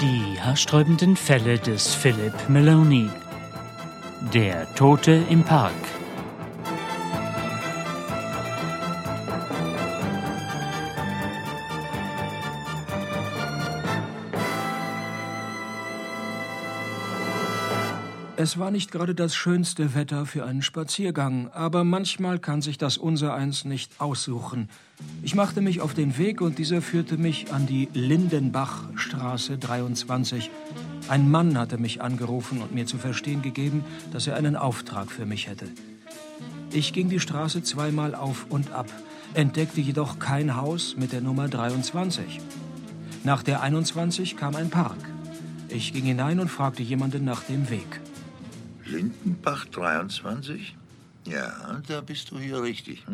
Die haarsträubenden Fälle des Philip Maloney. Der Tote im Park. Es war nicht gerade das schönste Wetter für einen Spaziergang, aber manchmal kann sich das Unsereins nicht aussuchen. Ich machte mich auf den Weg und dieser führte mich an die Lindenbachstraße 23. Ein Mann hatte mich angerufen und mir zu verstehen gegeben, dass er einen Auftrag für mich hätte. Ich ging die Straße zweimal auf und ab, entdeckte jedoch kein Haus mit der Nummer 23. Nach der 21 kam ein Park. Ich ging hinein und fragte jemanden nach dem Weg. Lindenbach 23? Ja, da bist du hier richtig.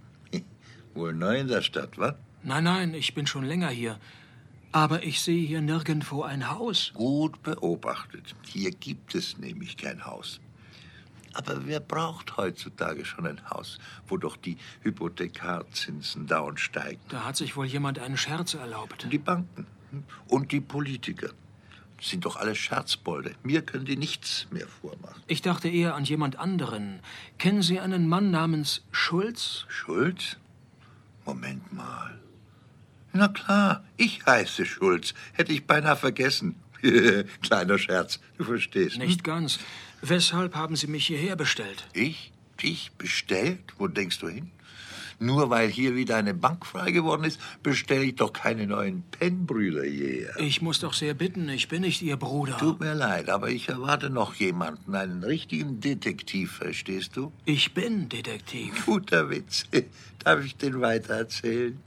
Wohl neu in der Stadt, was? Nein, ich bin schon länger hier. Aber ich sehe hier nirgendwo ein Haus. Gut beobachtet. Hier gibt es nämlich kein Haus. Aber wer braucht heutzutage schon ein Haus, wo doch die Hypothekarzinsen dauernd steigen? Da hat sich wohl jemand einen Scherz erlaubt. Die Banken und die Politiker. Das sind doch alle Scherzbolde. Mir können die nichts mehr vormachen. Ich dachte eher an jemand anderen. Kennen Sie einen Mann namens Schulz? Schulz? Moment mal. Na klar, ich heiße Schulz. Hätte ich beinahe vergessen. Kleiner Scherz, du verstehst. Nicht ganz. Weshalb haben Sie mich hierher bestellt? Ich? Dich bestellt? Wo denkst du hin? Nur weil hier wieder eine Bank frei geworden ist, bestelle ich doch keine neuen Pennbrüder hierher. Ich muss doch sehr bitten, ich bin nicht Ihr Bruder. Tut mir leid, aber ich erwarte noch jemanden, einen richtigen Detektiv, verstehst du? Ich bin Detektiv. Guter Witz. Darf ich den weitererzählen?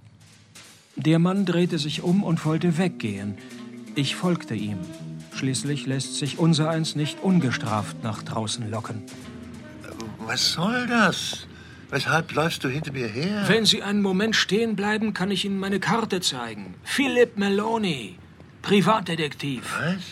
Der Mann drehte sich um und wollte weggehen. Ich folgte ihm. Schließlich lässt sich unsereins nicht ungestraft nach draußen locken. Was soll das? Weshalb läufst du hinter mir her? Wenn Sie einen Moment stehen bleiben, kann ich Ihnen meine Karte zeigen. Philip Maloney, Privatdetektiv. Was?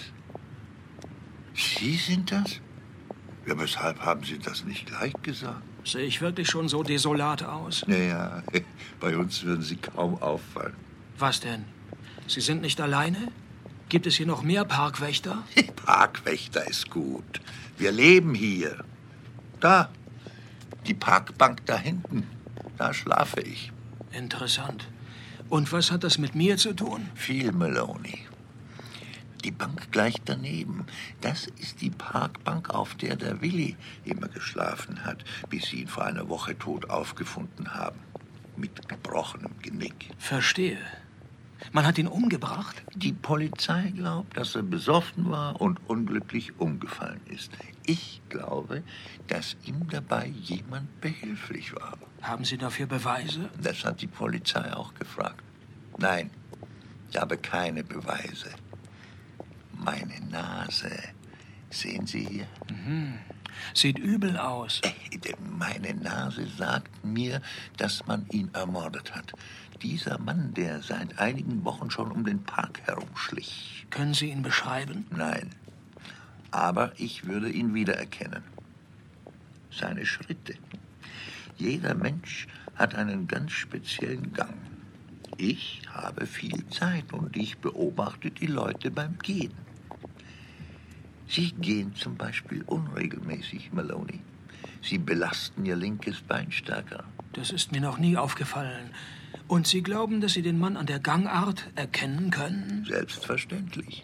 Sie sind das? Ja, weshalb haben Sie das nicht gleich gesagt? Sehe ich wirklich schon so desolat aus? Naja, bei uns würden Sie kaum auffallen. Was denn? Sie sind nicht alleine? Gibt es hier noch mehr Parkwächter? Parkwächter ist gut. Wir leben hier. Da. Die Parkbank da hinten, da schlafe ich. Interessant. Und was hat das mit mir zu tun? Viel, Maloney. Die Bank gleich daneben, das ist die Parkbank, auf der der Willi immer geschlafen hat, bis sie ihn vor einer Woche tot aufgefunden haben. Mit gebrochenem Genick. Verstehe. Man hat ihn umgebracht? Die Polizei glaubt, dass er besoffen war und unglücklich umgefallen ist. Ich glaube, dass ihm dabei jemand behilflich war. Haben Sie dafür Beweise? Das hat die Polizei auch gefragt. Nein, ich habe keine Beweise. Meine Nase. Sehen Sie hier? Sieht übel aus. Meine Nase sagt mir, dass man ihn ermordet hat. Dieser Mann, der seit einigen Wochen schon um den Park herumschlich. Können Sie ihn beschreiben? Nein, aber ich würde ihn wiedererkennen. Seine Schritte. Jeder Mensch hat einen ganz speziellen Gang. Ich habe viel Zeit und ich beobachte die Leute beim Gehen. Sie gehen zum Beispiel unregelmäßig, Maloney. Sie belasten Ihr linkes Bein stärker. Das ist mir noch nie aufgefallen. Und Sie glauben, dass Sie den Mann an der Gangart erkennen können? Selbstverständlich.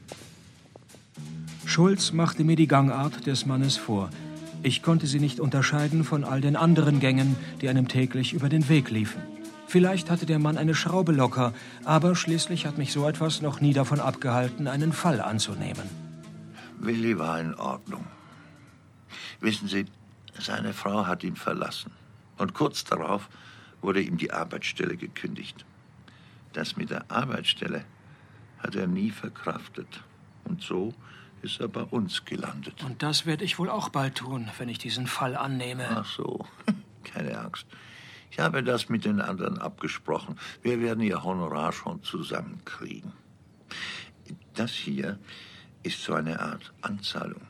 Schulz machte mir die Gangart des Mannes vor. Ich konnte sie nicht unterscheiden von all den anderen Gängen, die einem täglich über den Weg liefen. Vielleicht hatte der Mann eine Schraube locker, aber schließlich hat mich so etwas noch nie davon abgehalten, einen Fall anzunehmen. Willi war in Ordnung. Wissen Sie, seine Frau hat ihn verlassen. Und kurz darauf wurde ihm die Arbeitsstelle gekündigt. Das mit der Arbeitsstelle hat er nie verkraftet. Und so ist er bei uns gelandet. Und das werde ich wohl auch bald tun, wenn ich diesen Fall annehme. Ach so, keine Angst. Ich habe das mit den anderen abgesprochen. Wir werden Ihr Honorar schon zusammenkriegen. Das hier ist so eine Art Anzahlung.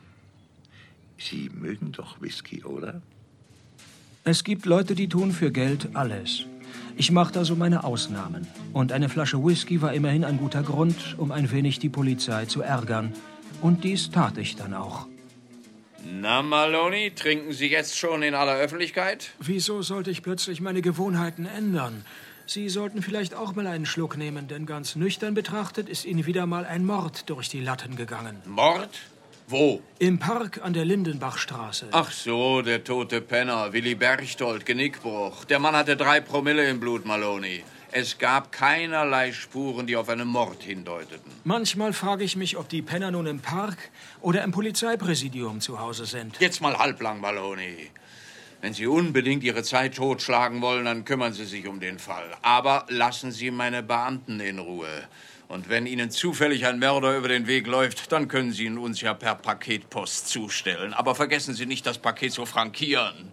Sie mögen doch Whisky, oder? Es gibt Leute, die tun für Geld alles. Ich machte also meine Ausnahmen. Und eine Flasche Whisky war immerhin ein guter Grund, um ein wenig die Polizei zu ärgern. Und dies tat ich dann auch. Na, Maloney, trinken Sie jetzt schon in aller Öffentlichkeit? Wieso sollte ich plötzlich meine Gewohnheiten ändern? Sie sollten vielleicht auch mal einen Schluck nehmen, denn ganz nüchtern betrachtet ist Ihnen wieder mal ein Mord durch die Latten gegangen. Mord? Wo? Im Park an der Lindenbachstraße. Ach so, der tote Penner, Willi Berchtold, Genickbruch. Der Mann hatte 3 Promille im Blut, Maloney. Es gab keinerlei Spuren, die auf einen Mord hindeuteten. Manchmal frage ich mich, ob die Penner nun im Park oder im Polizeipräsidium zu Hause sind. Jetzt mal halblang, Maloney. Wenn Sie unbedingt Ihre Zeit totschlagen wollen, dann kümmern Sie sich um den Fall. Aber lassen Sie meine Beamten in Ruhe. Und wenn Ihnen zufällig ein Mörder über den Weg läuft, dann können Sie ihn uns ja per Paketpost zustellen. Aber vergessen Sie nicht, das Paket zu frankieren.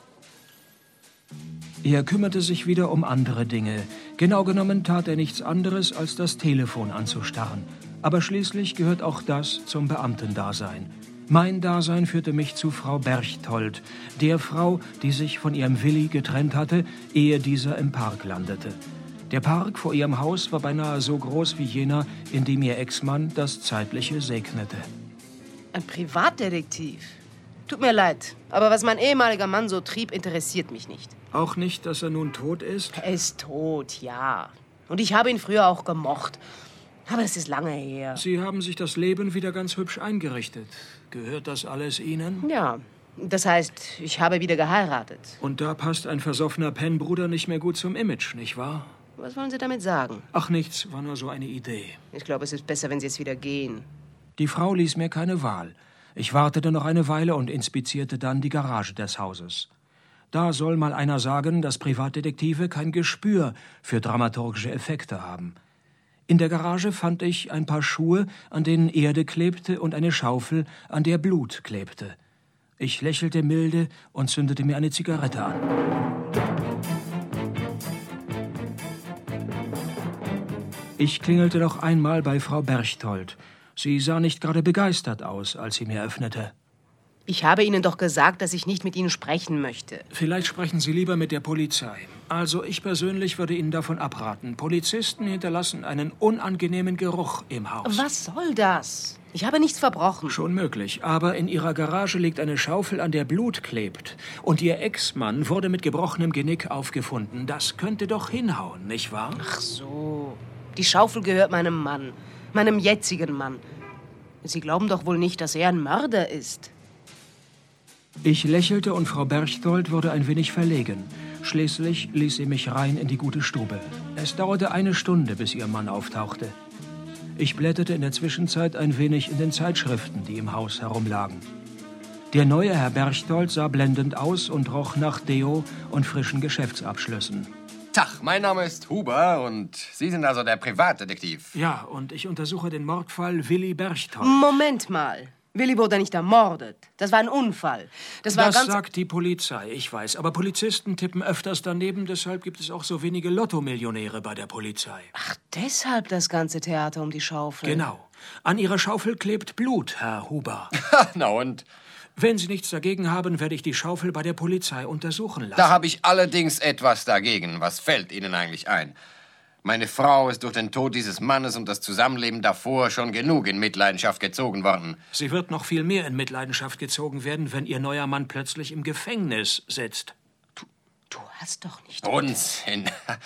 Er kümmerte sich wieder um andere Dinge. Genau genommen tat er nichts anderes, als das Telefon anzustarren. Aber schließlich gehört auch das zum Beamtendasein. Mein Dasein führte mich zu Frau Berchtold, der Frau, die sich von ihrem Willi getrennt hatte, ehe dieser im Park landete. Der Park vor ihrem Haus war beinahe so groß wie jener, in dem ihr Ex-Mann das Zeitliche segnete. Ein Privatdetektiv? Tut mir leid, aber was mein ehemaliger Mann so trieb, interessiert mich nicht. Auch nicht, dass er nun tot ist? Er ist tot, ja. Und ich habe ihn früher auch gemocht. Aber es ist lange her. Sie haben sich das Leben wieder ganz hübsch eingerichtet. Gehört das alles Ihnen? Ja, das heißt, ich habe wieder geheiratet. Und da passt ein versoffener Pennbruder nicht mehr gut zum Image, nicht wahr? Was wollen Sie damit sagen? Ach, nichts, war nur so eine Idee. Ich glaube, es ist besser, wenn Sie jetzt wieder gehen. Die Frau ließ mir keine Wahl. Ich wartete noch eine Weile und inspizierte dann die Garage des Hauses. Da soll mal einer sagen, dass Privatdetektive kein Gespür für dramaturgische Effekte haben. In der Garage fand ich ein paar Schuhe, an denen Erde klebte, und eine Schaufel, an der Blut klebte. Ich lächelte milde und zündete mir eine Zigarette an. Ich klingelte noch einmal bei Frau Berchtold. Sie sah nicht gerade begeistert aus, als sie mir öffnete. Ich habe Ihnen doch gesagt, dass ich nicht mit Ihnen sprechen möchte. Vielleicht sprechen Sie lieber mit der Polizei. Also ich persönlich würde Ihnen davon abraten. Polizisten hinterlassen einen unangenehmen Geruch im Haus. Was soll das? Ich habe nichts verbrochen. Schon möglich, aber in Ihrer Garage liegt eine Schaufel, an der Blut klebt. Und Ihr Ex-Mann wurde mit gebrochenem Genick aufgefunden. Das könnte doch hinhauen, nicht wahr? Ach so. Die Schaufel gehört meinem Mann. Meinem jetzigen Mann. Sie glauben doch wohl nicht, dass er ein Mörder ist. Ich lächelte und Frau Berchtold wurde ein wenig verlegen. Schließlich ließ sie mich rein in die gute Stube. Es dauerte eine Stunde, bis ihr Mann auftauchte. Ich blätterte in der Zwischenzeit ein wenig in den Zeitschriften, die im Haus herumlagen. Der neue Herr Berchtold sah blendend aus und roch nach Deo und frischen Geschäftsabschlüssen. Tag, mein Name ist Huber und Sie sind also der Privatdetektiv. Ja, und ich untersuche den Mordfall Willi Berchtold. Moment mal. Willi wurde nicht ermordet. Das war ein Unfall. Das sagt die Polizei, ich weiß. Aber Polizisten tippen öfters daneben. Deshalb gibt es auch so wenige Lottomillionäre bei der Polizei. Ach, deshalb das ganze Theater um die Schaufel. Genau. An Ihrer Schaufel klebt Blut, Herr Huber. Na und? Wenn Sie nichts dagegen haben, werde ich die Schaufel bei der Polizei untersuchen lassen. Da habe ich allerdings etwas dagegen. Was fällt Ihnen eigentlich ein? Meine Frau ist durch den Tod dieses Mannes und das Zusammenleben davor schon genug in Mitleidenschaft gezogen worden. Sie wird noch viel mehr in Mitleidenschaft gezogen werden, wenn Ihr neuer Mann plötzlich im Gefängnis sitzt. Du hast doch nicht... Unsinn.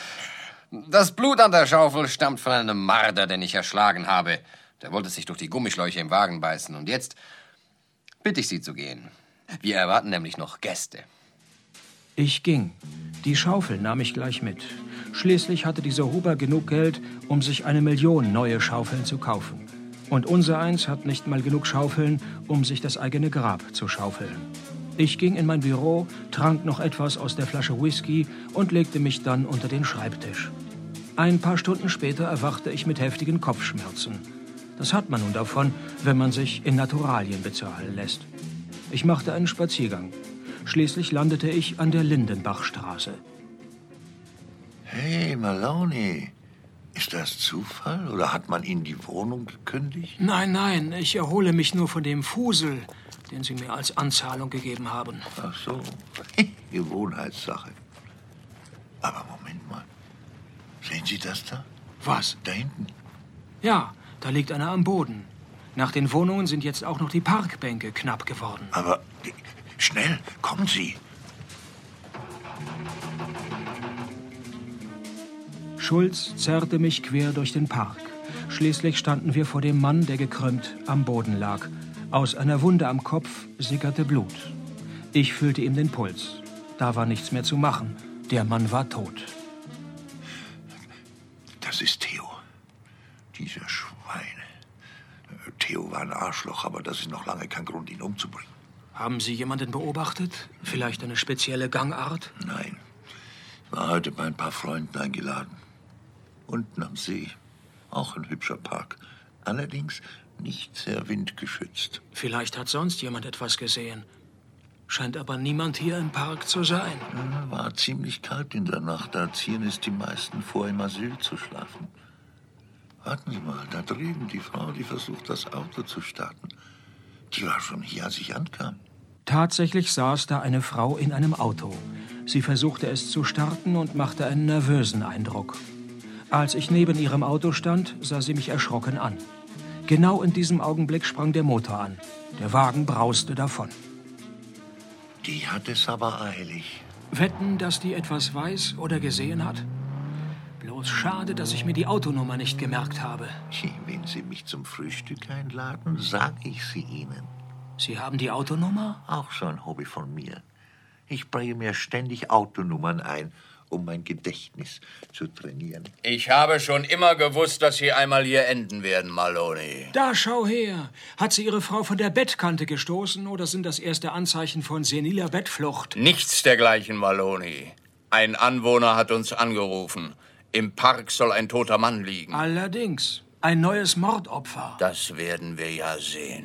Das Blut an der Schaufel stammt von einem Marder, den ich erschlagen habe. Der wollte sich durch die Gummischläuche im Wagen beißen. Und jetzt bitte ich Sie zu gehen. Wir erwarten nämlich noch Gäste. Ich ging. Die Schaufel nahm ich gleich mit. Schließlich hatte dieser Huber genug Geld, um sich 1 Million neue Schaufeln zu kaufen. Und unsereins hat nicht mal genug Schaufeln, um sich das eigene Grab zu schaufeln. Ich ging in mein Büro, trank noch etwas aus der Flasche Whisky und legte mich dann unter den Schreibtisch. Ein paar Stunden später erwachte ich mit heftigen Kopfschmerzen. Das hat man nun davon, wenn man sich in Naturalien bezahlen lässt. Ich machte einen Spaziergang. Schließlich landete ich an der Lindenbachstraße. Hey, Maloney, ist das Zufall oder hat man Ihnen die Wohnung gekündigt? Nein, nein, ich erhole mich nur von dem Fusel, den Sie mir als Anzahlung gegeben haben. Ach so, Gewohnheitssache. Aber Moment, Sehen Sie das da? Was? Da hinten. Ja, da liegt einer am Boden. Nach den Wohnungen sind jetzt auch noch die Parkbänke knapp geworden. Aber schnell, kommen Sie. Schulz zerrte mich quer durch den Park. Schließlich standen wir vor dem Mann, der gekrümmt am Boden lag. Aus einer Wunde am Kopf sickerte Blut. Ich fühlte ihm den Puls. Da war nichts mehr zu machen. Der Mann war tot. Das ist Theo. Dieser Schweine. Theo war ein Arschloch, aber das ist noch lange kein Grund, ihn umzubringen. Haben Sie jemanden beobachtet? Vielleicht eine spezielle Gangart? Nein. Ich war heute bei ein paar Freunden eingeladen. Unten am See. Auch ein hübscher Park. Allerdings nicht sehr windgeschützt. Vielleicht hat sonst jemand etwas gesehen. Scheint aber niemand hier im Park zu sein. War ziemlich kalt in der Nacht. Da ziehen es die meisten vor, im Asyl zu schlafen. Warten Sie mal, da drüben die Frau, die versucht, das Auto zu starten. Die war schon hier, als ich ankam. Tatsächlich saß da eine Frau in einem Auto. Sie versuchte es zu starten und machte einen nervösen Eindruck. Als ich neben ihrem Auto stand, sah sie mich erschrocken an. Genau in diesem Augenblick sprang der Motor an. Der Wagen brauste davon. Die hat es aber eilig. Wetten, dass die etwas weiß oder gesehen hat? Bloß schade, dass ich mir die Autonummer nicht gemerkt habe. Wenn Sie mich zum Frühstück einladen, sag ich sie Ihnen. Sie haben die Autonummer? Auch so ein Hobby von mir. Ich bringe mir ständig Autonummern ein, um mein Gedächtnis zu trainieren. Ich habe schon immer gewusst, dass Sie einmal hier enden werden, Maloney. Da, schau her. Hat sie ihre Frau von der Bettkante gestoßen oder sind das erste Anzeichen von seniler Bettflucht? Nichts dergleichen, Maloney. Ein Anwohner hat uns angerufen. Im Park soll ein toter Mann liegen. Allerdings. Ein neues Mordopfer. Das werden wir ja sehen.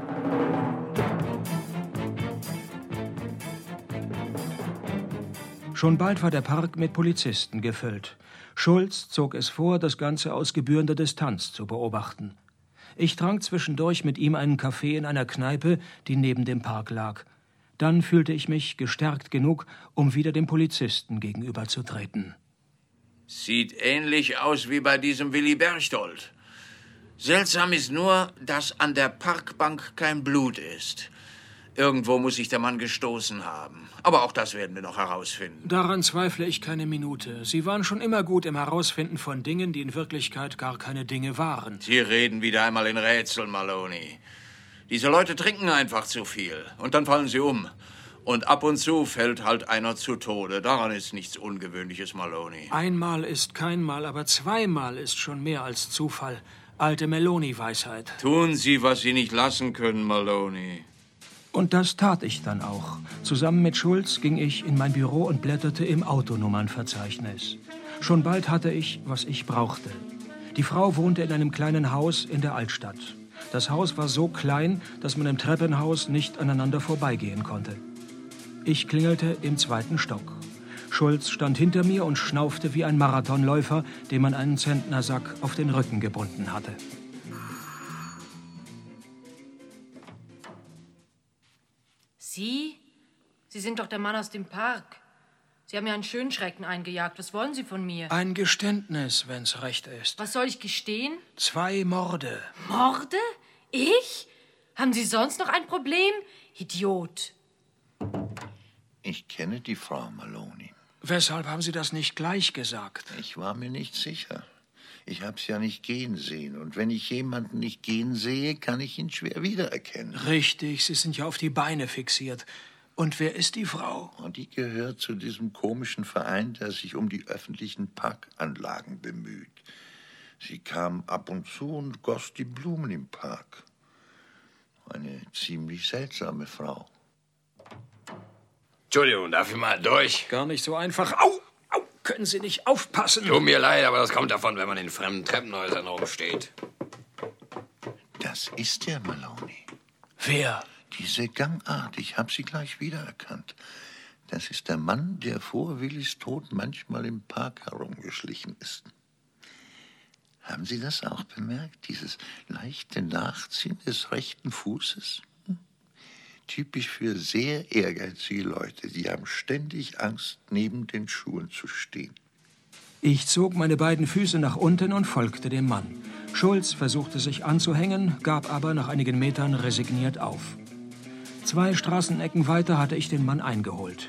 Schon bald war der Park mit Polizisten gefüllt. Schulz zog es vor, das Ganze aus gebührender Distanz zu beobachten. Ich trank zwischendurch mit ihm einen Kaffee in einer Kneipe, die neben dem Park lag. Dann fühlte ich mich gestärkt genug, um wieder dem Polizisten gegenüberzutreten. Sieht ähnlich aus wie bei diesem Willi Berchtold. Seltsam ist nur, dass an der Parkbank kein Blut ist. Irgendwo muss sich der Mann gestoßen haben. Aber auch das werden wir noch herausfinden. Daran zweifle ich keine Minute. Sie waren schon immer gut im Herausfinden von Dingen, die in Wirklichkeit gar keine Dinge waren. Sie reden wieder einmal in Rätseln, Maloney. Diese Leute trinken einfach zu viel. Und dann fallen sie um. Und ab und zu fällt halt einer zu Tode. Daran ist nichts Ungewöhnliches, Maloney. Einmal ist kein Mal, aber zweimal ist schon mehr als Zufall. Alte Meloni-Weisheit. Tun Sie, was Sie nicht lassen können, Maloney. Und das tat ich dann auch. Zusammen mit Schulz ging ich in mein Büro und blätterte im Autonummernverzeichnis. Schon bald hatte ich, was ich brauchte. Die Frau wohnte in einem kleinen Haus in der Altstadt. Das Haus war so klein, dass man im Treppenhaus nicht aneinander vorbeigehen konnte. Ich klingelte im 2. Stock. Schulz stand hinter mir und schnaufte wie ein Marathonläufer, dem man einen Zentnersack auf den Rücken gebunden hatte. Sie? Sie sind doch der Mann aus dem Park. Sie haben ja einen Schönschrecken eingejagt. Was wollen Sie von mir? Ein Geständnis, wenn's recht ist. Was soll ich gestehen? 2 Morde. Morde? Ich? Haben Sie sonst noch ein Problem? Idiot. Ich kenne die Frau Maloney. Weshalb haben Sie das nicht gleich gesagt? Ich war mir nicht sicher. Ich hab's ja nicht gehen sehen. Und wenn ich jemanden nicht gehen sehe, kann ich ihn schwer wiedererkennen. Richtig, Sie sind ja auf die Beine fixiert. Und wer ist die Frau? Und die gehört zu diesem komischen Verein, der sich um die öffentlichen Parkanlagen bemüht. Sie kam ab und zu und goss die Blumen im Park. Eine ziemlich seltsame Frau. Entschuldigung, darf ich mal durch? Gar nicht so einfach. Au! Au! Können Sie nicht aufpassen? Tut mir leid, aber das kommt davon, wenn man in fremden Treppenhäusern rumsteht. Das ist der Maloney. Wer? Diese Gangart, ich habe sie gleich wiedererkannt. Das ist der Mann, der vor Willis Tod manchmal im Park herumgeschlichen ist. Haben Sie das auch bemerkt, dieses leichte Nachziehen des rechten Fußes? Typisch für sehr ehrgeizige Leute, die haben ständig Angst, neben den Schuhen zu stehen. Ich zog meine beiden Füße nach unten und folgte dem Mann. Schulz versuchte sich anzuhängen, gab aber nach einigen Metern resigniert auf. 2 Straßenecken weiter hatte ich den Mann eingeholt.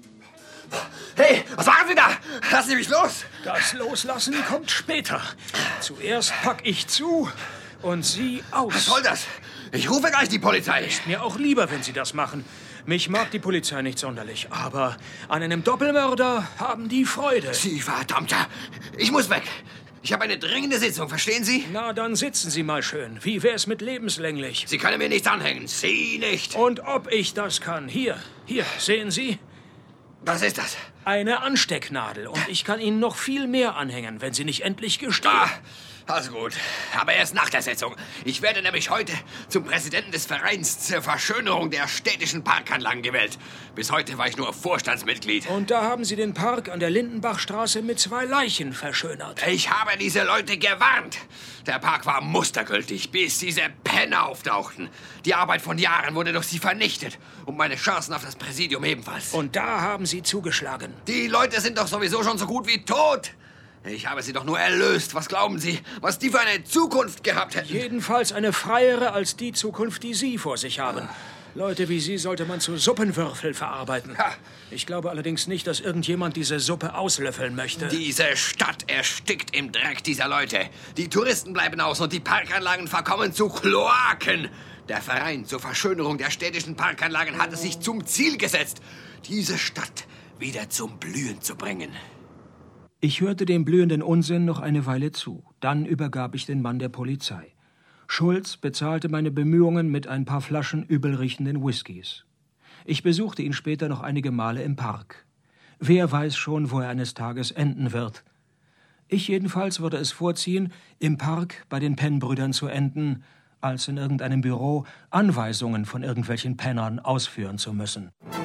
Hey, was machen Sie da? Lassen Sie mich los! Das Loslassen kommt später. Zuerst pack ich zu und Sie aus. Was soll das? Ich rufe gleich die Polizei. Ist mir auch lieber, wenn Sie das machen. Mich mag die Polizei nicht sonderlich, aber an einem Doppelmörder haben die Freude. Sie verdammter! Ich muss weg. Ich habe eine dringende Sitzung, verstehen Sie? Na, dann sitzen Sie mal schön. Wie wär's mit lebenslänglich? Sie können mir nichts anhängen. Sie nicht. Und ob ich das kann? Hier, sehen Sie? Was ist das? Eine Anstecknadel. Und ich kann Ihnen noch viel mehr anhängen, wenn Sie nicht endlich gestehen. Also gut, aber erst nach der Sitzung. Ich werde nämlich heute zum Präsidenten des Vereins zur Verschönerung der städtischen Parkanlagen gewählt. Bis heute war ich nur Vorstandsmitglied. Und da haben Sie den Park an der Lindenbachstraße mit 2 Leichen verschönert. Ich habe diese Leute gewarnt. Der Park war mustergültig, bis diese Penner auftauchten. Die Arbeit von Jahren wurde durch sie vernichtet. Und meine Chancen auf das Präsidium ebenfalls. Und da haben Sie zugeschlagen. Die Leute sind doch sowieso schon so gut wie tot. Ich habe sie doch nur erlöst. Was glauben Sie, was die für eine Zukunft gehabt hätten? Jedenfalls eine freiere als die Zukunft, die Sie vor sich haben. Leute wie Sie sollte man zu Suppenwürfel verarbeiten. Ich glaube allerdings nicht, dass irgendjemand diese Suppe auslöffeln möchte. Diese Stadt erstickt im Dreck dieser Leute. Die Touristen bleiben aus und die Parkanlagen verkommen zu Kloaken. Der Verein zur Verschönerung der städtischen Parkanlagen hat es sich zum Ziel gesetzt, diese Stadt wieder zum Blühen zu bringen. Ich hörte dem blühenden Unsinn noch eine Weile zu. Dann übergab ich den Mann der Polizei. Schulz bezahlte meine Bemühungen mit ein paar Flaschen übelriechenden Whiskys. Ich besuchte ihn später noch einige Male im Park. Wer weiß schon, wo er eines Tages enden wird. Ich jedenfalls würde es vorziehen, im Park bei den Penn-Brüdern zu enden, als in irgendeinem Büro Anweisungen von irgendwelchen Pennern ausführen zu müssen.